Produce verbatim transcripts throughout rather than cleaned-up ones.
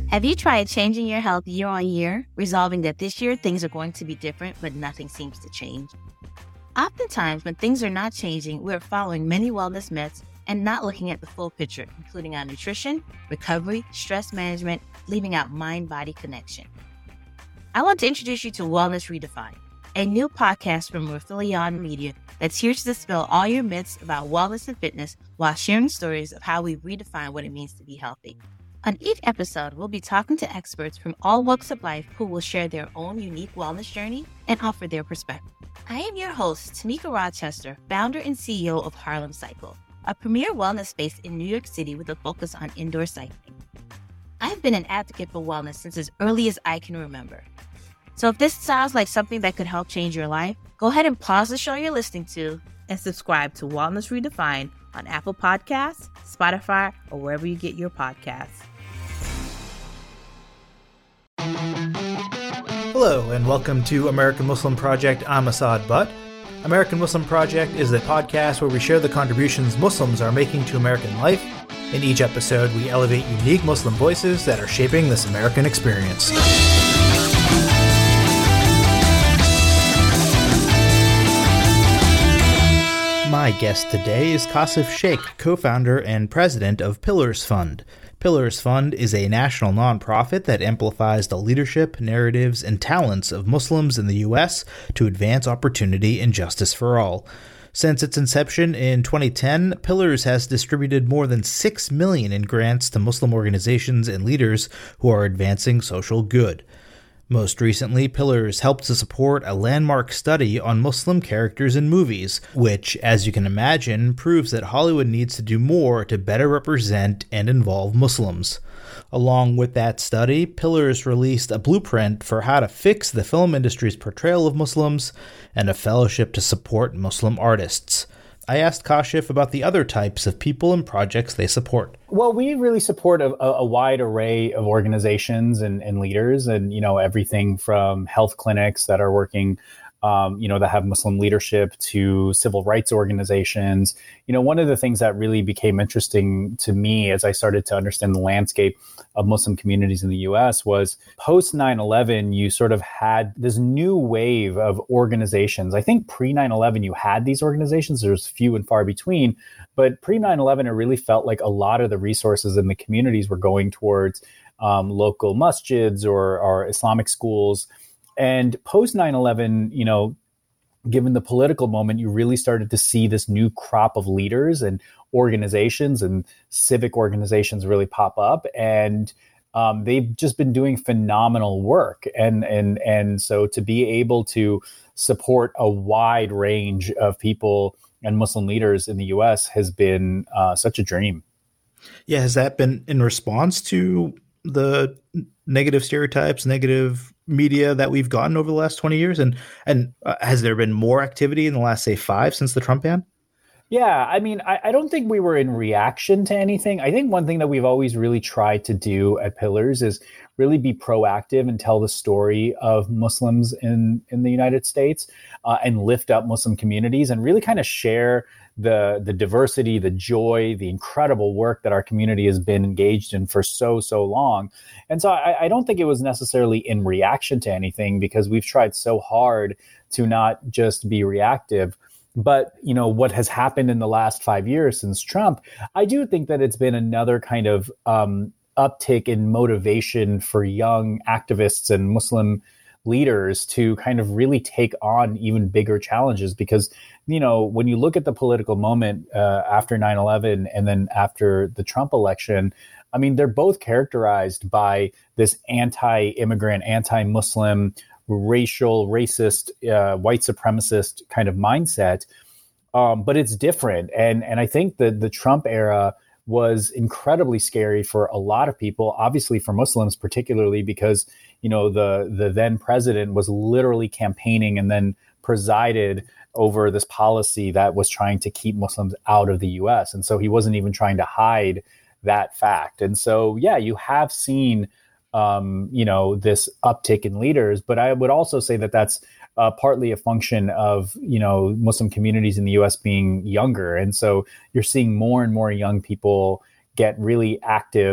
Have you tried changing your health year on year, resolving that this year things are going to be different, but nothing seems to change? Oftentimes, when things are not changing, we're following many wellness myths and not looking at the full picture, including our nutrition, recovery, stress management, leaving out mind-body connection. I want to introduce you to Wellness Redefined, a new podcast from Rifelion Media that's here to dispel all your myths about wellness and fitness while sharing stories of how we redefine what it means to be healthy. On each episode, we'll be talking to experts from all walks of life who will share their own unique wellness journey and offer their perspective. I am your host, Tamika Rochester, founder and C E O of Harlem Cycle, a premier wellness space in New York City with a focus on indoor cycling. I've been an advocate for wellness since as early as I can remember. So if this sounds like something that could help change your life, go ahead and pause the show you're listening to and subscribe to Wellness Redefined on Apple Podcasts, Spotify, or wherever you get your podcasts. Hello, and welcome to American Muslim Project. I'm Asad Butt. American Muslim Project is the podcast where we share the contributions Muslims are making to American life. In each episode, we elevate unique Muslim voices that are shaping this American experience. My guest today is Kashif Shaikh, co-founder and president of Pillars Fund. Pillars Fund is a national nonprofit that amplifies the leadership, narratives, and talents of Muslims in the U S to advance opportunity and justice for all. Since its inception in twenty ten, Pillars has distributed more than six million dollars in grants to Muslim organizations and leaders who are advancing social good. Most recently, Pillars helped to support a landmark study on Muslim characters in movies, which, as you can imagine, proves that Hollywood needs to do more to better represent and involve Muslims. Along with that study, Pillars released a blueprint for how to fix the film industry's portrayal of Muslims and a fellowship to support Muslim artists. I asked Kashif about the other types of people and projects they support. Well, we really support a, a wide array of organizations and, and leaders, and, you know, everything from health clinics that are working, um, you know, that have Muslim leadership to civil rights organizations. You know, one of the things that really became interesting to me as I started to understand the landscape of Muslim communities in the U S was post nine eleven, you sort of had this new wave of organizations. I think pre nine eleven, you had these organizations. There's few and far between. But pre nine eleven, it really felt like a lot of the resources in the communities were going towards um, local masjids or, or Islamic schools. And post nine eleven, you know, given the political moment, you really started to see this new crop of leaders and organizations and civic organizations really pop up. And um, they've just been doing phenomenal work. And, and, and so to be able to support a wide range of people and Muslim leaders in the U S has been uh, such a dream. Yeah, has that been in response to the negative stereotypes, negative media that we've gotten over the last twenty years? And and uh, has there been more activity in the last, say, five since the Trump ban? Yeah, I mean, I, I don't think we were in reaction to anything. I think one thing that we've always really tried to do at Pillars is really be proactive and tell the story of Muslims in, in the United States uh, and lift up Muslim communities and really kind of share the the diversity, the joy, the incredible work that our community has been engaged in for so, so long. And so I, I don't think it was necessarily in reaction to anything, because we've tried so hard to not just be reactive. But, you know, what has happened in the last five years since Trump, I do think that it's been another kind of um, uptick in motivation for young activists and Muslim leaders to kind of really take on even bigger challenges. Because, you know, when you look at the political moment uh, after nine eleven and then after the Trump election, I mean, they're both characterized by this anti-immigrant, anti-Muslim, racial, racist, uh, white supremacist kind of mindset. Um, but it's different. And and I think that the Trump era was incredibly scary for a lot of people, obviously for Muslims particularly, because, you know, the the then president was literally campaigning and then presided over this policy that was trying to keep Muslims out of the U S. And so he wasn't even trying to hide that fact. And so, yeah, you have seen Um, you know, this uptick in leaders. But I would also say that that's uh, partly a function of, you know, Muslim communities in the U S being younger. And so you're seeing more and more young people get really active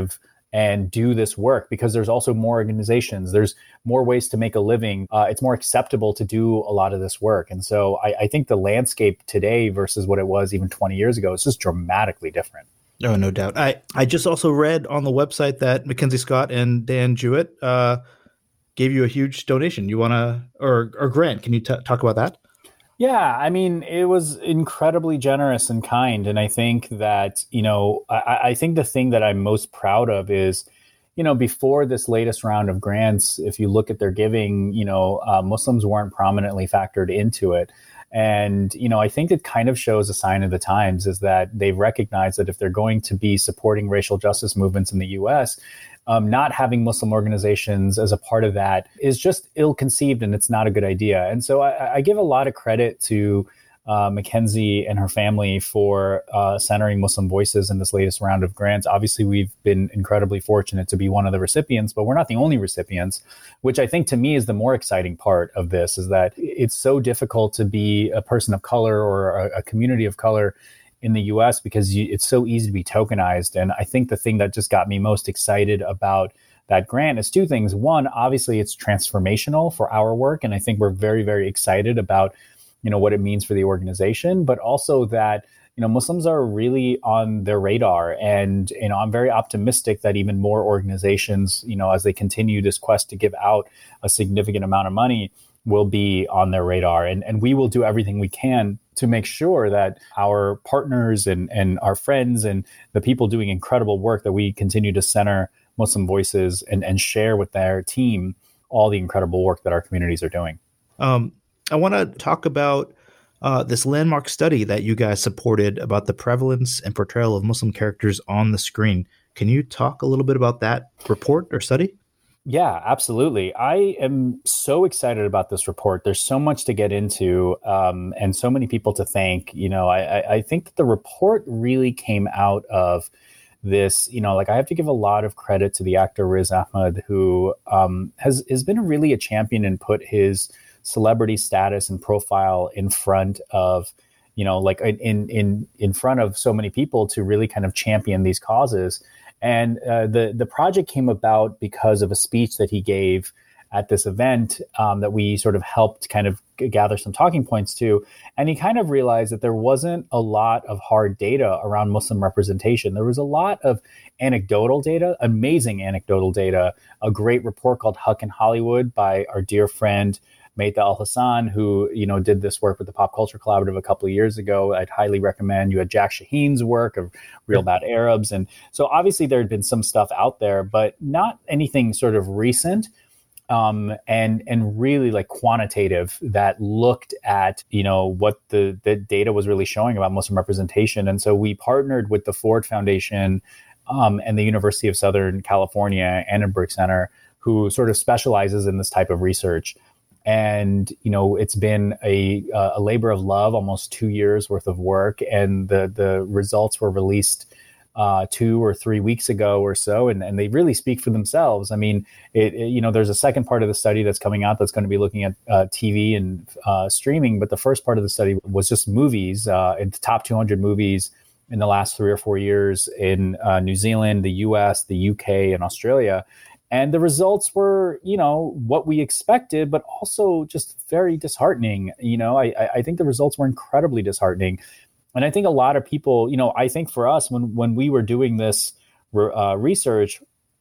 and do this work, because there's also more organizations, there's more ways to make a living. Uh, it's more acceptable to do a lot of this work. And so I, I think the landscape today versus what it was even twenty years ago is just dramatically different. Oh, no doubt. I, I just also read on the website that Mackenzie Scott and Dan Jewett uh, gave you a huge donation. You want to, or, or grant, can you t- talk about that? Yeah, I mean, it was incredibly generous and kind. And I think that, you know, I, I think the thing that I'm most proud of is, you know, before this latest round of grants, if you look at their giving, you know, uh, Muslims weren't prominently factored into it. And, you know, I think it kind of shows a sign of the times, is that they've recognized that if they're going to be supporting racial justice movements in the U S, Um, not having Muslim organizations as a part of that is just ill-conceived, and it's not a good idea. And so I, I give a lot of credit to uh, Mackenzie and her family for uh, centering Muslim voices in this latest round of grants. Obviously, we've been incredibly fortunate to be one of the recipients, but we're not the only recipients, which I think to me is the more exciting part of this, is that it's so difficult to be a person of color or a, a community of color in the U S because you, it's so easy to be tokenized. And I think the thing that just got me most excited about that grant is two things. One, obviously it's transformational for our work. And I think we're very, very excited about, you know, what it means for the organization, but also that, you know, Muslims are really on their radar. And, you know, I'm very optimistic that even more organizations, you know, as they continue this quest to give out a significant amount of money, will be on their radar. And, and we will do everything we can to make sure that our partners and, and our friends and the people doing incredible work, that we continue to center Muslim voices and, and share with their team all the incredible work that our communities are doing. Um, I want to talk about uh, this landmark study that you guys supported about the prevalence and portrayal of Muslim characters on the screen. Can you talk a little bit about that report or study? Yeah, absolutely. I am so excited about this report. There's so much to get into um, and so many people to thank. You know, I, I think that the report really came out of this, you know, like I have to give a lot of credit to the actor Riz Ahmed, who um, has, has been really a champion and put his celebrity status and profile in front of, you know, like in, in, in front of so many people to really kind of champion these causes. And uh, the the project came about because of a speech that he gave at this event um, that we sort of helped kind of g- gather some talking points to. And he kind of realized that there wasn't a lot of hard data around Muslim representation. There was a lot of anecdotal data, amazing anecdotal data, a great report called Huck in Hollywood by our dear friend Mayta Al-Hassan, who, you know, did this work with the Pop Culture Collaborative a couple of years ago. I'd highly recommend. You had Jack Shaheen's work of Real Bad Arabs. And so obviously there had been some stuff out there, but not anything sort of recent um, and and really like quantitative that looked at, you know, what the, the data was really showing about Muslim representation. And so we partnered with the Ford Foundation um, and the University of Southern California Annenberg Center, who sort of specializes in this type of research. And, you know, it's been a, a labor of love, almost two years worth of work. And the, the results were released uh, two or three weeks ago or so. And, and they really speak for themselves. I mean, it, it, you know, there's a second part of the study that's coming out that's going to be looking at uh, T V and uh, streaming. But the first part of the study was just movies, uh, in the top two hundred movies in the last three or four years in uh, New Zealand, the U S, the U K, and Australia. And the results were, you know, what we expected, but also just very disheartening. You know, I, I think the results were incredibly disheartening. And I think a lot of people, you know, I think for us, when, when we were doing this uh, research,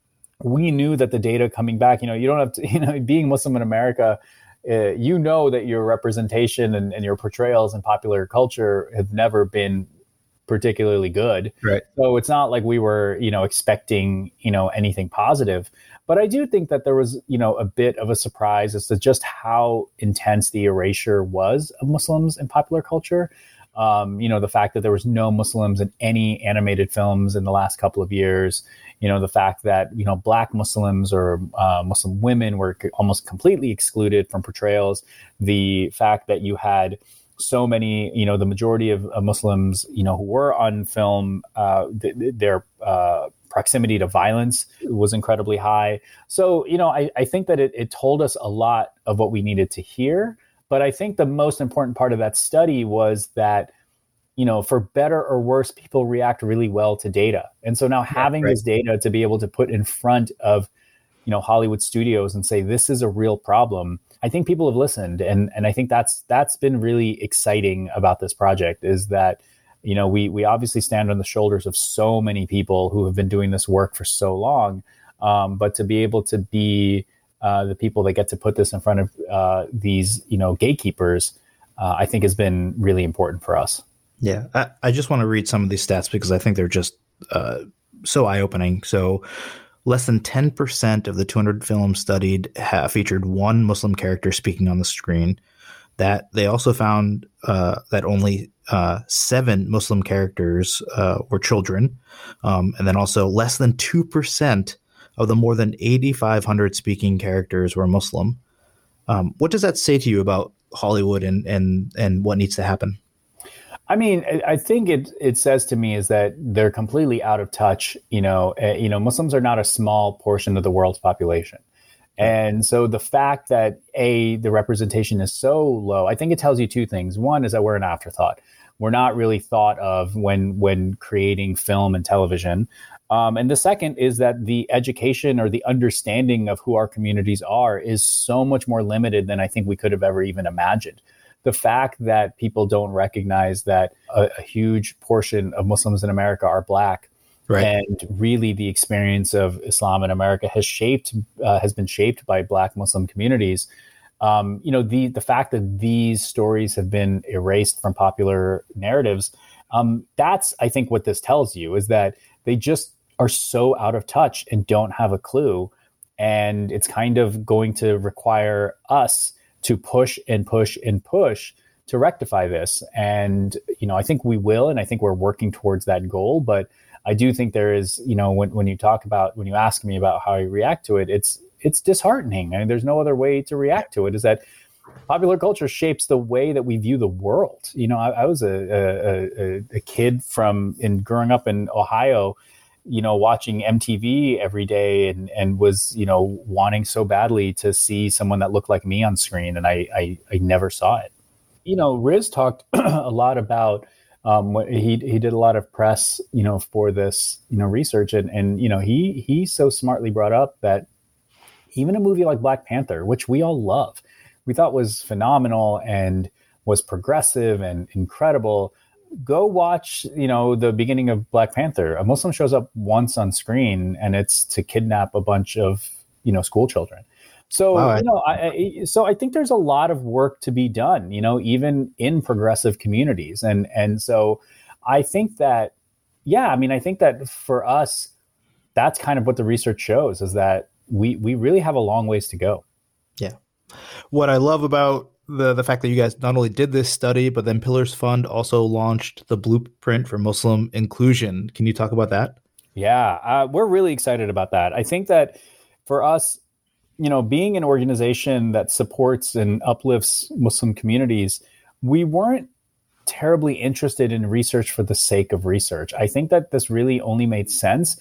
we knew that the data coming back, you know, you don't have to, you know, being Muslim in America, uh, you know that your representation and, and your portrayals in popular culture have never been particularly good. Right. So it's not like we were, you know, expecting, you know, anything positive. But I do think that there was, you know, a bit of a surprise as to just how intense the erasure was of Muslims in popular culture. Um, you know, the fact that there was no Muslims in any animated films in the last couple of years, you know, the fact that, you know, Black Muslims or uh, Muslim women were c- almost completely excluded from portrayals, the fact that you had so many, you know, the majority of uh, Muslims, you know, who were on film, uh, th- their uh, proximity to violence was incredibly high. So, you know, I, I think that it, it told us a lot of what we needed to hear. But I think the most important part of that study was that you know, for better or worse, people react really well to data. And so now having yeah, right. this data to be able to put in front of, you know, Hollywood studios and say, this is a real problem, I think people have listened. And, and I think that's, that's been really exciting about this project, is that, you know, we, we obviously stand on the shoulders of so many people who have been doing this work for so long. Um, but to be able to be uh, the people that get to put this in front of uh, these, you know, gatekeepers, uh, I think has been really important for us. Yeah, I, I just want to read some of these stats because I think they're just uh, so eye-opening. So less than ten percent of the two hundred films studied have featured one Muslim character speaking on the screen. That they also found uh, that only uh, seven Muslim characters uh, were children. Um, and then also less than two percent of the more than eighty-five hundred speaking characters were Muslim. Um, what does that say to you about Hollywood and, and, and what needs to happen? I mean, I think it it says to me is that they're completely out of touch. You know, uh, you know, Muslims are not a small portion of the world's population. And so the fact that, A, the representation is so low, I think it tells you two things. One is that we're an afterthought. We're not really thought of when when creating film and television. Um, and the second is that the education or the understanding of who our communities are is so much more limited than I think we could have ever even imagined. The fact that people don't recognize that a, a huge portion of Muslims in America are Black, right. And really the experience of Islam in America has shaped, uh, has been shaped by Black Muslim communities. Um, you know, the the fact that these stories have been erased from popular narratives, um, that's, I think, what this tells you, is that they just are so out of touch and don't have a clue. And it's kind of going to require us to push and push and push to rectify this. And, you know, I think we will, and I think we're working towards that goal. But I do think there is, you know, when, when you talk about, when you ask me about how I react to it, it's, it's disheartening. I mean, there's no other way to react to it, is that popular culture shapes the way that we view the world. You know, I, I was a, a, a, a kid from, in growing up in Ohio, you know, watching M T V every day, and, and was, you know, wanting so badly to see someone that looked like me on screen. And I, I, I never saw it. You know, Riz talked a lot about, um, what he, he did a lot of press, you know, for this, you know, research. And, and, you know, he, he so smartly brought up that even a movie like Black Panther, which we all love, we thought was phenomenal and was progressive and incredible. Go watch, you know, the beginning of Black Panther. A Muslim shows up once on screen, and it's to kidnap a bunch of, you know, school children. So, wow. you know, I, I, so I think there's a lot of work to be done, you know, even in progressive communities. And, and so I think that, yeah, I mean, I think that for us, that's kind of what the research shows, is that we, we really have a long ways to go. Yeah. What I love about the the fact that you guys not only did this study, but then Pillars Fund also launched the Blueprint for Muslim Inclusion. Can you talk about that? Yeah, uh, we're really excited about that. I think that for us, you know, being an organization that supports and uplifts Muslim communities, we weren't terribly interested in research for the sake of research. I think that this really only made sense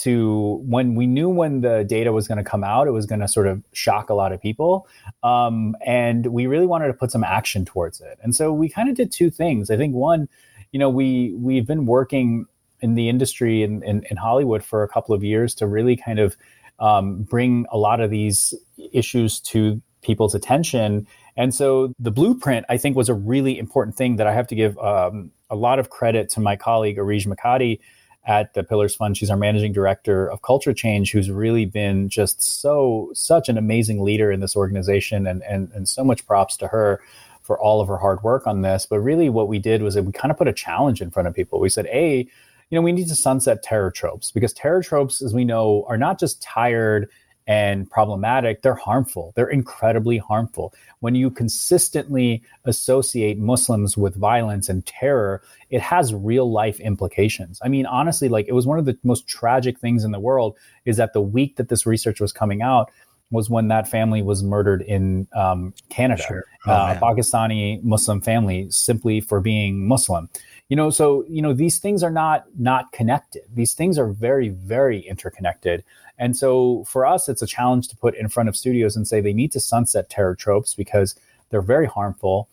to when we knew when the data was going to come out, it was going to sort of shock a lot of people. Um, and we really wanted to put some action towards it. And so we kind of did two things. I think one, you know, we, we've been working in the industry in, in, in Hollywood for a couple of years to really kind of um, bring a lot of these issues to people's attention. And so the Blueprint, I think, was a really important thing that I have to give um, a lot of credit to my colleague, Arij Makati, at the Pillars Fund. She's our managing director of culture change, who's really been just so, such an amazing leader in this organization, and, and, and so much props to her for all of her hard work on this. But really what we did was that we kind of put a challenge in front of people. We said, A, you know, we need to sunset terror tropes, because terror tropes, as we know, are not just tired and problematic, they're harmful. They're incredibly harmful. When you consistently associate Muslims with violence and terror, it has real life implications. I mean, honestly, like, it was one of the most tragic things in the world is that the week that this research was coming out was when that family was murdered in um, Canada, sure. oh, uh, a Pakistani Muslim family, simply for being Muslim. You know, so, you know, these things are not not connected. These things are very, very interconnected. And so for us, it's a challenge to put in front of studios and say they need to sunset terror tropes because they're very harmful.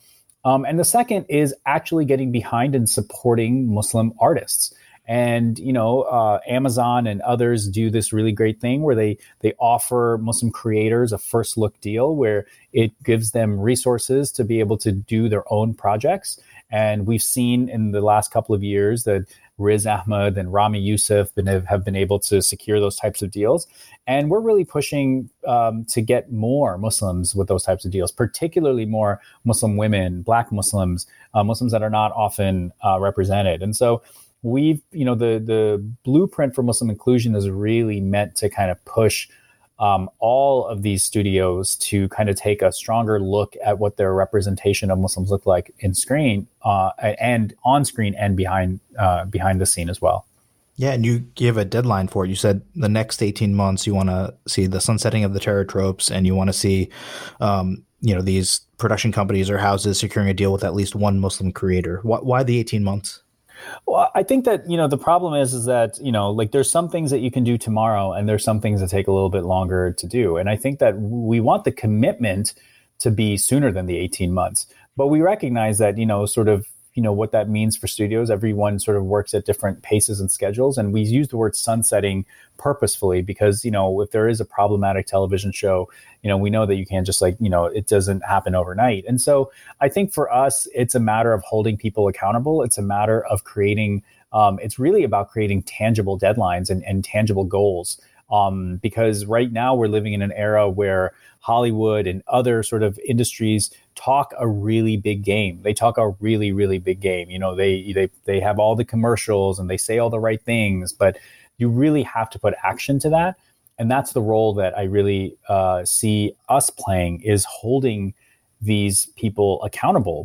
Um, and the second is actually getting behind and supporting Muslim artists. And, you know, uh, Amazon and others do this really great thing where they they offer Muslim creators a first look deal where it gives them resources to be able to do their own projects. And we've seen in the last couple of years that Riz Ahmed and Rami Youssef been, have been able to secure those types of deals. And we're really pushing um, to get more Muslims with those types of deals, particularly more Muslim women, Black Muslims, uh, Muslims that are not often uh, represented. And so we've, you know, the the blueprint for Muslim inclusion is really meant to kind of push um, all of these studios to kind of take a stronger look at what their representation of Muslims look like in screen uh, and on screen and behind uh, behind the scene as well. Yeah, and you give a deadline for it. You said the next eighteen months you want to see the sunsetting of the terror tropes, and you want to see, um, you know, these production companies or houses securing a deal with at least one Muslim creator. Why, why the eighteen months? Well, I think that, you know, the problem is, is that, you know, like there's some things that you can do tomorrow and there's some things that take a little bit longer to do. And I think that we want the commitment to be sooner than the eighteen months. But we recognize that, you know, sort of, you know, what that means for studios. Everyone sort of works at different paces and schedules. And we use the word sunsetting purposefully because, you know, if there is a problematic television show, you know, we know that you can't just like, you know, it doesn't happen overnight. And so I think for us, it's a matter of holding people accountable. It's a matter of creating, um, it's really about creating tangible deadlines and, and tangible goals. Um, because right now we're living in an era where Hollywood and other sort of industries talk a really big game. They talk a really, really big game. You know, they they they have all the commercials and they say all the right things, but you really have to put action to that. And that's the role that I really uh, see us playing, is holding these people accountable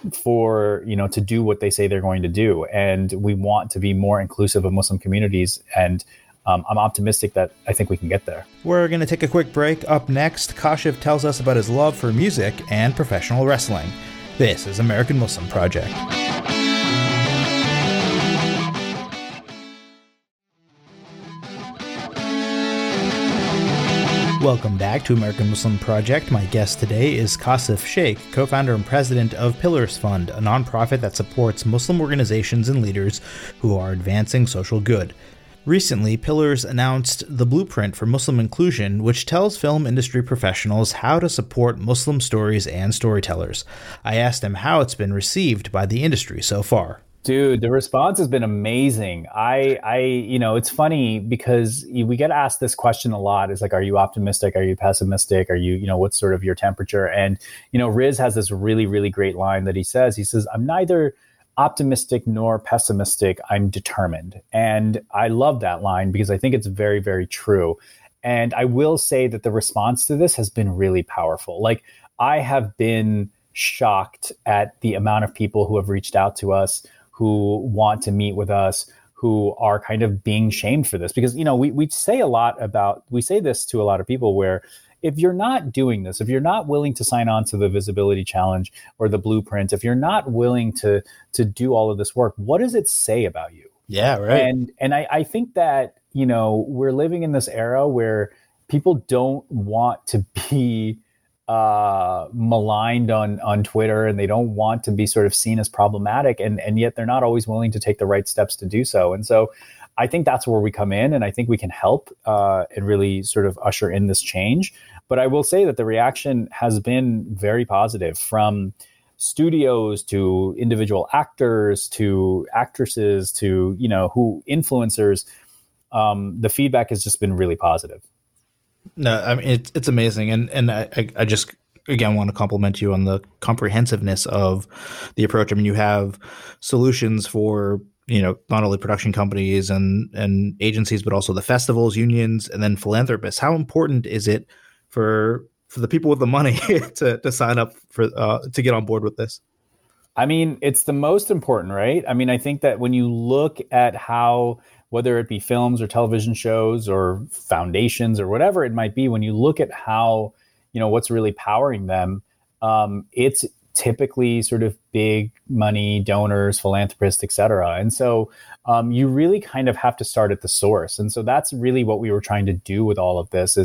for, you know, to do what they say they're going to do. And we want to be more inclusive of Muslim communities. And Um, I'm optimistic that I think we can get there. We're going to take a quick break. Up next, Kashif tells us about his love for music and professional wrestling. This is American Muslim Project. Welcome back to American Muslim Project. My guest today is Kashif Shaikh, co-founder and president of Pillars Fund, a nonprofit that supports Muslim organizations and leaders who are advancing social good. Recently, Pillars announced the Blueprint for Muslim Inclusion, which tells film industry professionals how to support Muslim stories and storytellers. I asked him how it's been received by the industry so far. Dude, the response has been amazing. I, I, you know, it's funny because we get asked this question a lot. It's like, are you optimistic? Are you pessimistic? Are you, you know, what's sort of your temperature? And, you know, Riz has this really, really great line that he says. He says, I'm neither optimistic nor pessimistic, I'm determined. And I love that line because I think it's very, very true. And I will say that the response to this has been really powerful. Like, I have been shocked at the amount of people who have reached out to us, who want to meet with us, who are kind of being shamed for this. Because, you know, we, we say a lot about, we say this to a lot of people where, if you're not doing this, if you're not willing to sign on to the Visibility Challenge or the Blueprint, if you're not willing to to do all of this work, what does it say about you? Yeah, right. And and I, I think that, you know, we're living in this era where people don't want to be uh, maligned on on Twitter, and they don't want to be sort of seen as problematic, and and yet they're not always willing to take the right steps to do so. And so I think that's where we come in, and I think we can help uh, and really sort of usher in this change. But I will say that the reaction has been very positive, from studios to individual actors to actresses to, you know, who influencers. Um, the feedback has just been really positive. No, I mean, it's, it's amazing. And, and I, I just, again, want to compliment you on the comprehensiveness of the approach. I mean, you have solutions for, you know, not only production companies and, and agencies, but also the festivals, unions, and then philanthropists. How important is it for for the people with the money to, to sign up for uh, to get on board with this? I mean, it's the most important, right? I mean, I think that when you look at how, whether it be films or television shows or foundations or whatever it might be, when you look at how, you know, what's really powering them, um, it's typically sort of big money donors, philanthropists, et cetera. And so um, you really kind of have to start at the source. And so that's really what we were trying to do with all of this, is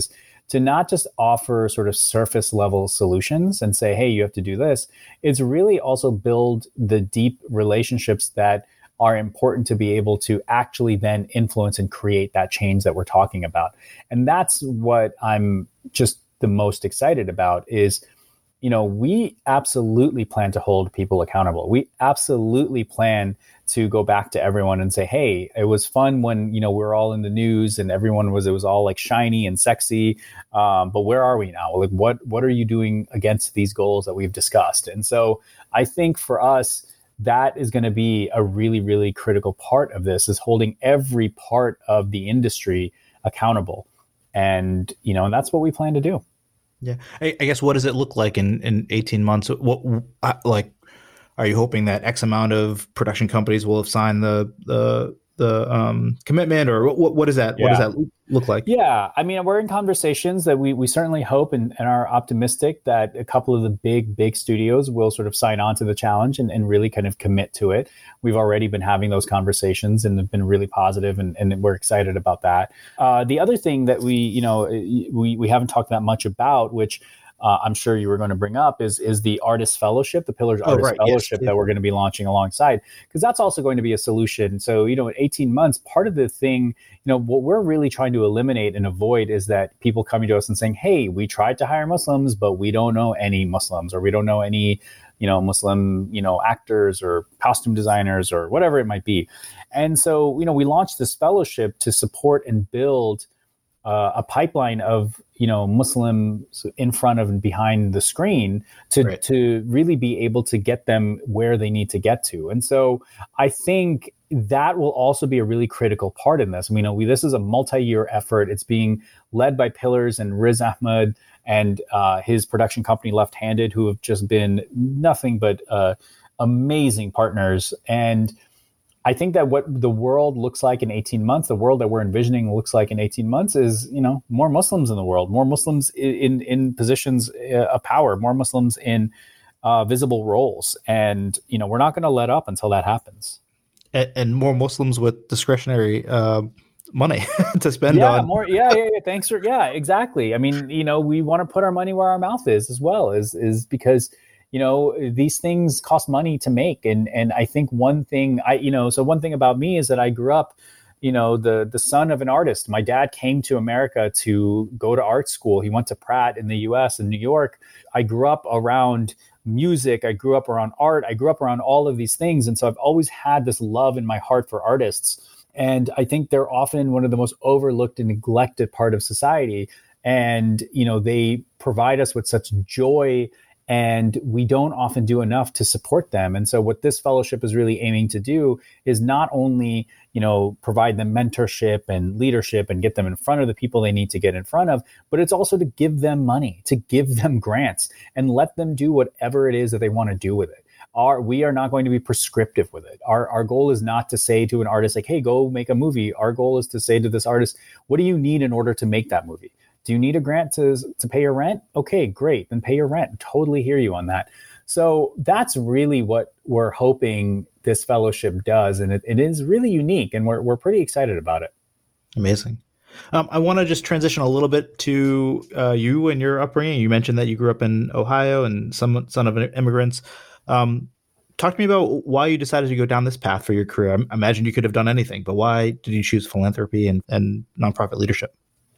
to not just offer sort of surface level solutions and say, hey, you have to do this. It's really also build the deep relationships that are important to be able to actually then influence and create that change that we're talking about. And that's what I'm just the most excited about is, you know, we absolutely plan to hold people accountable. We absolutely plan to go back to everyone and say, hey, it was fun when, you know, we we're all in the news and everyone was, it was all like shiny and sexy. Um, but where are we now? Like, what, what are you doing against these goals that we've discussed? And so I think for us, that is going to be a really, really critical part of this, is holding every part of the industry accountable. And, you know, and that's what we plan to do. Yeah. I, I guess, what does it look like in, in eighteen months? What, like, are you hoping that X amount of production companies will have signed the, the, the um, commitment, or what, what is that? Yeah. What does that look like? Yeah. I mean, we're in conversations that we, we certainly hope and, and are optimistic that a couple of the big, big studios will sort of sign on to the challenge and, and really kind of commit to it. We've already been having those conversations and have been really positive, and, and we're excited about that. Uh, the other thing that we, you know, we, we haven't talked that much about, which Uh, I'm sure you were going to bring up, is is the Artist Fellowship, the Pillars oh, Artist right. Fellowship yes. that we're going to be launching alongside, because that's also going to be a solution. So, you know, in eighteen months, part of the thing, you know, what we're really trying to eliminate and avoid is that people coming to us and saying, hey, we tried to hire Muslims, but we don't know any Muslims, or we don't know any, you know, Muslim, you know, actors or costume designers or whatever it might be. And so, you know, we launched this fellowship to support and build Uh, a pipeline of, you know, Muslims in front of and behind the screen to, right. to really be able to get them where they need to get to. And so I think that will also be a really critical part in this. I mean, you know, we, this is a multi-year effort. It's being led by Pillars and Riz Ahmed and uh, his production company Left Handed, who have just been nothing but uh, amazing partners. And I think that what the world looks like in eighteen months, the world that we're envisioning looks like in eighteen months is, you know, more Muslims in the world, more Muslims in, in, in positions of power, more Muslims in uh, visible roles. And, you know, we're not going to let up until that happens. And, and more Muslims with discretionary uh, money to spend yeah, on. More, yeah, yeah, yeah. Thanks for, yeah, exactly. I mean, you know, we want to put our money where our mouth is as well, is, is because, you know, these things cost money to make. And, and I think one thing I, you know, so one thing about me is that I grew up, you know, the, the son of an artist. My dad came to America to go to art school. He went to Pratt in the U S in New York. I grew up around music. I grew up around art. I grew up around all of these things. And so I've always had this love in my heart for artists. And I think they're often one of the most overlooked and neglected part of society. And, you know, they provide us with such joy, and we don't often do enough to support them. And so what this fellowship is really aiming to do is not only, you know, provide them mentorship and leadership and get them in front of the people they need to get in front of, but it's also to give them money, to give them grants and let them do whatever it is that they want to do with it. Our, we are not going to be prescriptive with it. Our, our goal is not to say to an artist like, hey, go make a movie. Our goal is to say to this artist, what do you need in order to make that movie? Do you need a grant to, to pay your rent? Okay, great. Then pay your rent. Totally hear you on that. So that's really what we're hoping this fellowship does. And it, it is really unique, and we're, we're pretty excited about it. Amazing. Um, I want to just transition a little bit to uh, you and your upbringing. You mentioned that you grew up in Ohio and some son of immigrants. Um, talk to me about why you decided to go down this path for your career. I imagine you could have done anything, but why did you choose philanthropy and, and nonprofit leadership?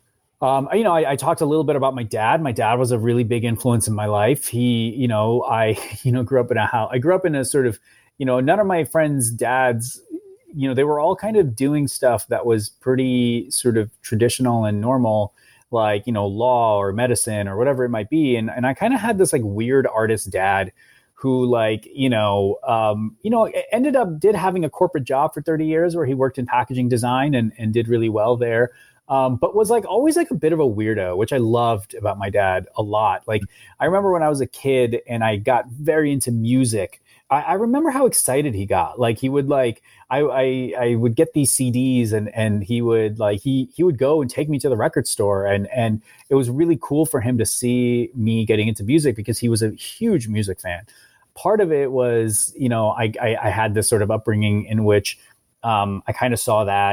Um, you know, I, I talked a little bit about my dad. My dad was a really big influence in my life. He, you know, I, you know, grew up in a house. I grew up in a sort of, you know, none of my friends' dads, you know, they were all kind of doing stuff that was pretty sort of traditional and normal, like, you know, law or medicine or whatever it might be. And and I kind of had this like weird artist dad who, like, you know, um, you know, ended up did having a corporate job for thirty years where he worked in packaging design and, and did really well there. Um, but was like always like a bit of a weirdo, which I loved about my dad a lot. Like, I remember when I was a kid and I got very into music, I, I remember how excited he got. Like, he would like, I, I, I would get these C Ds and, and he would like, he, he would go and take me to the record store. And, and it was really cool for him to see me getting into music because he was a huge music fan. Part of it was, you know, I, I, I had this sort of upbringing in which um, I kind of saw that.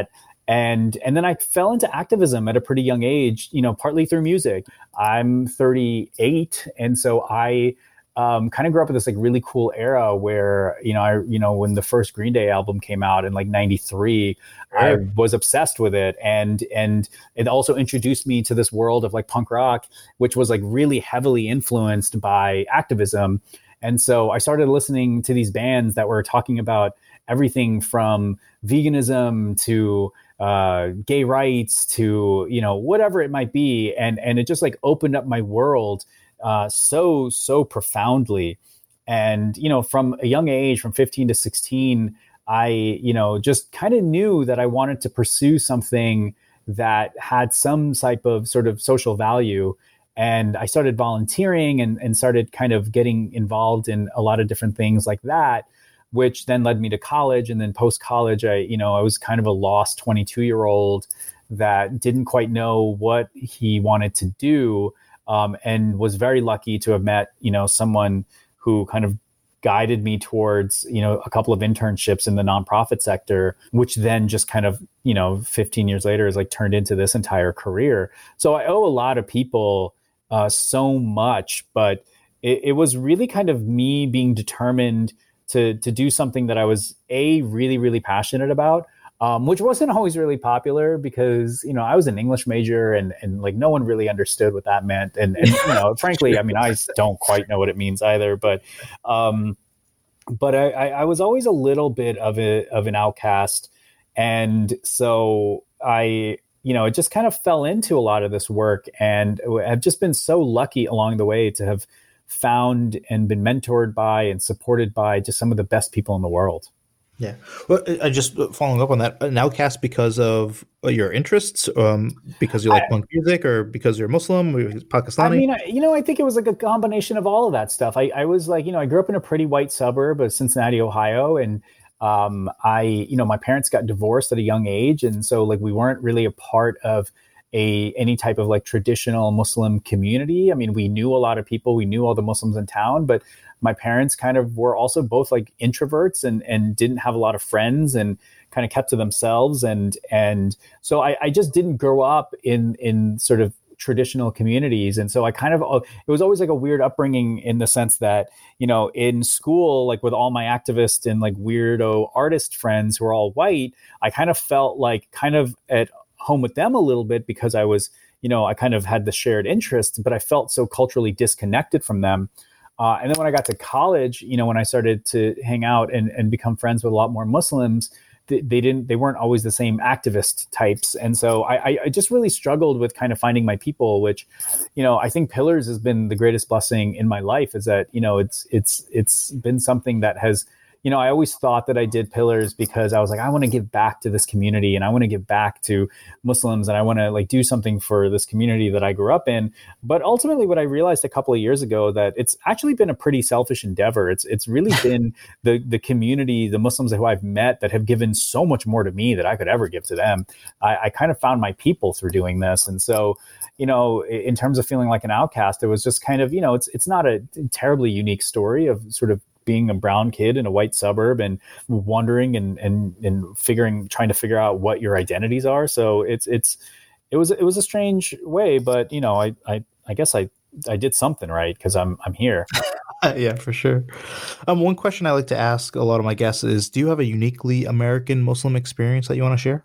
And and then I fell into activism at a pretty young age, you know, partly through music. I'm thirty-eight, and so I um, kind of grew up in this like really cool era where, you know, I you know when the first Green Day album came out in like ninety-three, I was obsessed with it, and and it also introduced me to this world of like punk rock, which was like really heavily influenced by activism. And so I started listening to these bands that were talking about everything from veganism to uh, gay rights to, you know, whatever it might be. And, and it just like opened up my world uh, so, so profoundly. And, you know, from a young age, from fifteen to sixteen, I, you know, just kind of knew that I wanted to pursue something that had some type of sort of social value. And I started volunteering and, and started kind of getting involved in a lot of different things like that, which then led me to college. And then post-college, I, you know, I was kind of a lost twenty-two year old that didn't quite know what he wanted to do. Um, and was very lucky to have met, you know, someone who kind of guided me towards, you know, a couple of internships in the nonprofit sector, which then just kind of, you know, fifteen years later is like turned into this entire career. So I owe a lot of people uh, so much, but it, it was really kind of me being determined to to do something that I was a really, really passionate about, um, which wasn't always really popular because, you know, I was an English major and and like no one really understood what that meant. And, and you know, frankly, I mean, I don't quite know what it means either. But um, but I, I was always a little bit of a of an outcast, and so I, you know, it just kind of fell into a lot of this work, and I've just been so lucky along the way to have found and been mentored by and supported by just some of the best people in the world. Yeah. Well, I just following up on that, an outcast because of your interests, um, because you like I, punk music, or because you're Muslim, or Pakistani? I mean, I, you know, I think it was like a combination of all of that stuff. I, I was like, you know, I grew up in a pretty white suburb of Cincinnati, Ohio. And um, I, you know, my parents got divorced at a young age. And so like, we weren't really a part of a any type of like traditional Muslim community. I mean, we knew a lot of people, we knew all the Muslims in town, but my parents kind of were also both like introverts and and didn't have a lot of friends and kind of kept to themselves. And and so I, I just didn't grow up in in sort of traditional communities. And so I kind of, it was always like a weird upbringing in the sense that, you know, in school, like with all my activist and like weirdo artist friends who are all white, I kind of felt like kind of at home with them a little bit because I was, you know, I kind of had the shared interests, but I felt so culturally disconnected from them. Uh, and then when I got to college, you know, when I started to hang out and, and become friends with a lot more Muslims, they, they didn't, they weren't always the same activist types. And so I, I just really struggled with kind of finding my people, which, you know, I think Pillars has been the greatest blessing in my life, is that, you know, it's, it's, it's been something that has, you know, I always thought that I did Pillars because I was like, I want to give back to this community and I want to give back to Muslims and I want to like do something for this community that I grew up in. But ultimately what I realized a couple of years ago, that it's actually been a pretty selfish endeavor. It's it's really been the the community, the Muslims who I've met that have given so much more to me that I could ever give to them. I, I kind of found my people through doing this. And so, you know, in terms of feeling like an outcast, it was just kind of, you know, it's it's not a terribly unique story of sort of being a brown kid in a white suburb and wondering and, and, and figuring, trying to figure out what your identities are. So it's, it's, it was, it was a strange way, but you know, I, I, I guess I, I did something right, cause I'm, I'm here. Yeah, for sure. Um, one question I like to ask a lot of my guests is, do you have a uniquely American Muslim experience that you want to share?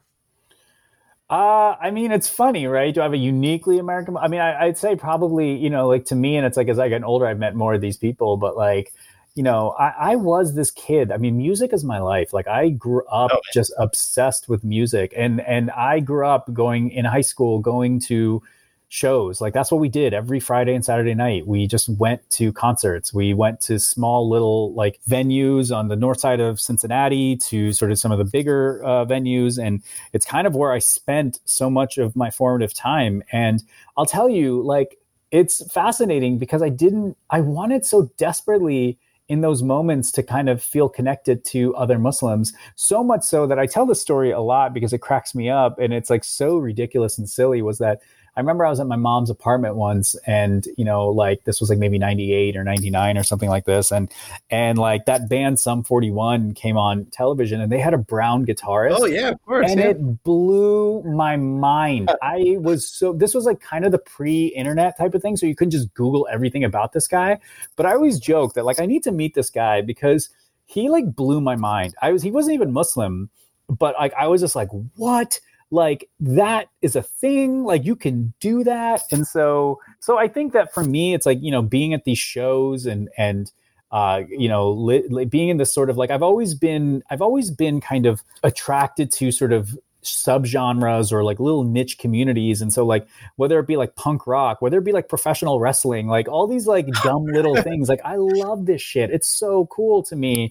Uh, I mean, it's funny, right? Do I have a uniquely American? I mean, I, I'd say probably, you know, like to me, and it's like, as I get older, I've met more of these people, but like, you know, I, I was this kid. I mean, music is my life. Like I grew up oh, just obsessed with music, and and I grew up going in high school, going to shows. Like that's what we did every Friday and Saturday night. We just went to concerts. We went to small little like venues on the north side of Cincinnati to sort of some of the bigger uh, venues. And it's kind of where I spent so much of my formative time. And I'll tell you, like, it's fascinating because I didn't, I wanted so desperately in those moments to kind of feel connected to other Muslims, so much so that I tell this story a lot because it cracks me up and it's like so ridiculous and silly, was that I remember I was at my mom's apartment once, and you know, like this was like maybe ninety-eight or ninety-nine or something like this, and and like that band Sum forty-one came on television, and they had a brown guitarist. Oh yeah, of course. And yeah. it blew my mind. I was so this was like kind of the pre-internet type of thing, so you couldn't just Google everything about this guy. But I always joke that like I need to meet this guy because he like blew my mind. I was he wasn't even Muslim, but like I was just like, what? Like that is a thing, like you can do that. And so, so I think that for me, it's like, you know, being at these shows and, and, uh, you know, li- li- being in this sort of like, I've always been, I've always been kind of attracted to sort of subgenres or like little niche communities. And so like, whether it be like punk rock, whether it be like professional wrestling, like all these like dumb little things, like I love this shit. It's so cool to me.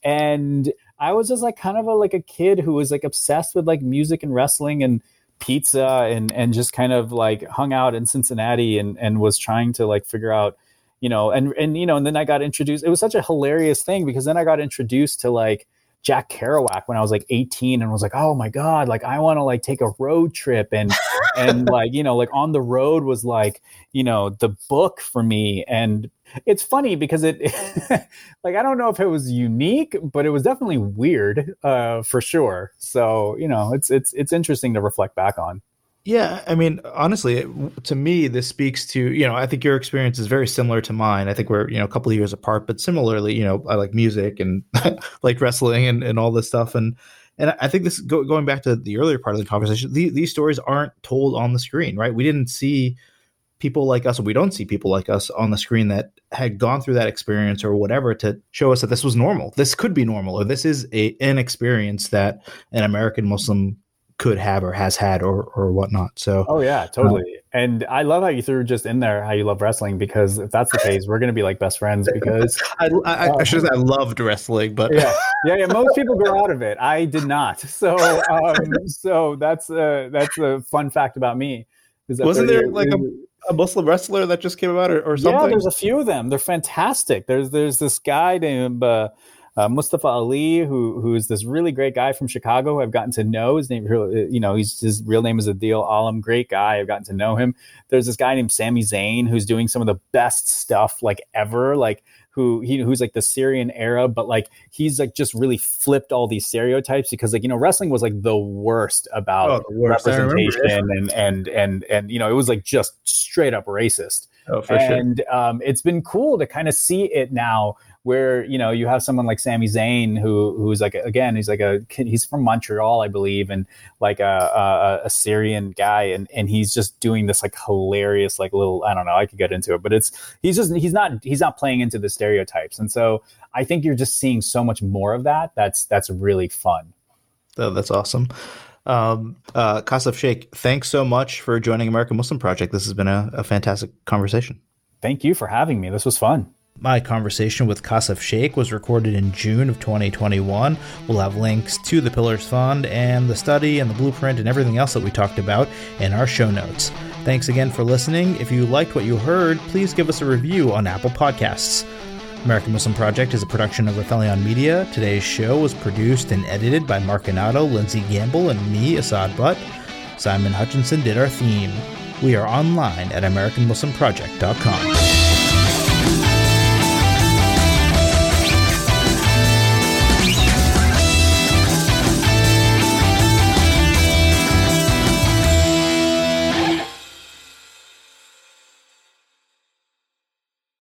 And I was just like kind of a, like a kid who was like obsessed with like music and wrestling and pizza and, and just kind of like hung out in Cincinnati and, and was trying to like figure out, you know, and, and, you know, and then I got introduced, it was such a hilarious thing because then I got introduced to like Jack Kerouac when I was like eighteen and was like, oh my God, like I want to like take a road trip and, and like, you know, like On the Road was like, you know, the book for me. And it's funny because it like, I don't know if it was unique, but it was definitely weird uh, for sure. So, you know, it's, it's, it's interesting to reflect back on. Yeah, I mean, honestly, to me, this speaks to, you know, I think your experience is very similar to mine. I think we're, you know, a couple of years apart, but similarly, you know, I like music and like wrestling and, and all this stuff. And and I think this, go, going back to the earlier part of the conversation, these, these stories aren't told on the screen, right? We didn't see people like us, or we don't see people like us on the screen that had gone through that experience or whatever to show us that this was normal. This could be normal, or this is a, an experience that an American Muslim could have or has had or or whatnot. So oh yeah, totally. Um, and I love how you threw just in there how you love wrestling, because if that's the case, we're going to be like best friends. Because I, I, I should say I loved wrestling, but yeah, yeah, yeah. Most people grow out of it. I did not. So um, so that's a, that's a fun fact about me. Is that wasn't there like a, a Muslim wrestler that just came out or, or something? Yeah, there's a few of them. They're fantastic. There's there's this guy named Uh, Uh, Mustafa Ali, who who is this really great guy from Chicago who I've gotten to know. His name, you know, he's, his real name is Adil Alam. Great guy. I've gotten to know him. There's this guy named Sami Zayn who's doing some of the best stuff like ever. Like who he who's like the Syrian Arab, but like he's like just really flipped all these stereotypes because like you know wrestling was like the worst about oh, the worst. representation and and and and you know it was like just straight up racist. Oh, for and sure. um, it's been cool to kind of see it now, where you know you have someone like Sami Zayn who who's like again he's like a he's from Montreal, I believe, and like a, a, a Syrian guy, and and he's just doing this like hilarious like little I don't know I could get into it, but it's he's just he's not he's not playing into the stereotypes, and so I think you're just seeing so much more of that. That's that's really fun. Oh, that's awesome. Um, uh, Kasif Sheikh, thanks so much for joining American Muslim Project. This has been a, a fantastic conversation. Thank you for having me. This was fun. My conversation with Kasif Sheikh was recorded in June of twenty twenty-one. We'll have links to the Pillars Fund and the study and the blueprint and everything else that we talked about in our show notes. Thanks again for listening. If you liked what you heard, please give us a review on Apple Podcasts. American Muslim Project is a production of Rathelion Media. Today's show was produced and edited by Mark Anato, Lindsay Gamble, and me, Asad Butt. Simon Hutchinson did our theme. We are online at american muslim project dot com.